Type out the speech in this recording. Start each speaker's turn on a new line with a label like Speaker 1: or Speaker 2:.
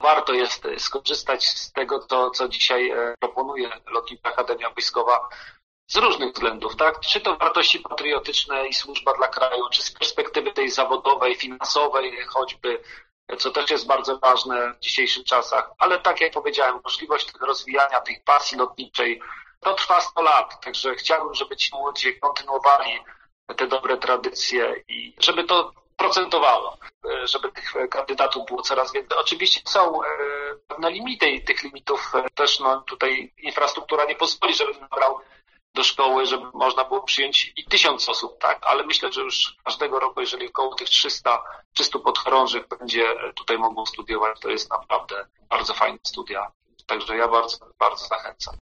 Speaker 1: warto jest skorzystać z tego, co dzisiaj proponuje Lotnicza Akademia Wojskowa z różnych względów, tak? Czy to wartości patriotyczne i służba dla kraju, czy z perspektywy tej zawodowej, finansowej choćby, co też jest bardzo ważne w dzisiejszych czasach, ale tak jak powiedziałem, możliwość rozwijania tej pasji lotniczej, to trwa 100 lat, także chciałbym, żeby ci młodzi kontynuowali te dobre tradycje i żeby to procentowało, żeby tych kandydatów było coraz więcej. Oczywiście są pewne limity i tych limitów też tutaj infrastruktura nie pozwoli, żebym nabrał do szkoły, żeby można było przyjąć i 1000 osób, tak? Ale myślę, że już każdego roku, jeżeli około tych 300 podchorążych będzie tutaj mogło studiować, to jest naprawdę bardzo fajne studia. Także ja bardzo, bardzo zachęcam.